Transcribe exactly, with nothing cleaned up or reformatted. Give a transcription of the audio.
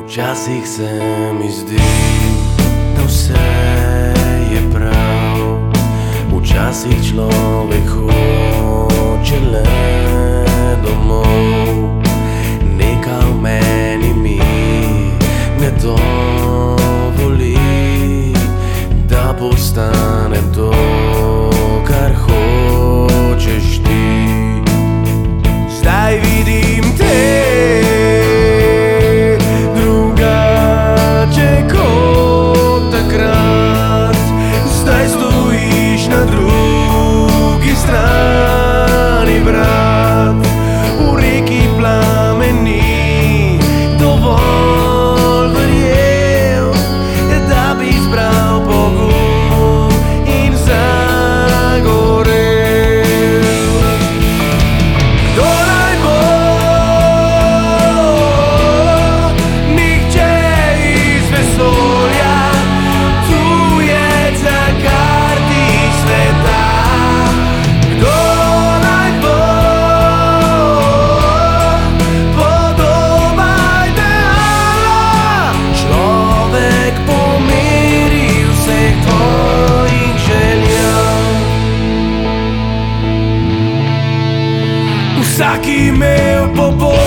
Včasih se mi zdi, da vse je prav. Včasih človek hoče le domov. Nekaj v meni mi ne dovoli, da postane to, kar hočeš ti. Zdaj vidim te na drugi strani vrat. V reki plameni dovolj verjel, da bi zbral pogum in zagorel. Kdo naj bo? Nihče iz vesolja, tujec za karti sveta. Kdo naj bo? Podoba ideala, človek po meri vseh tvojih želja. Vsak imel po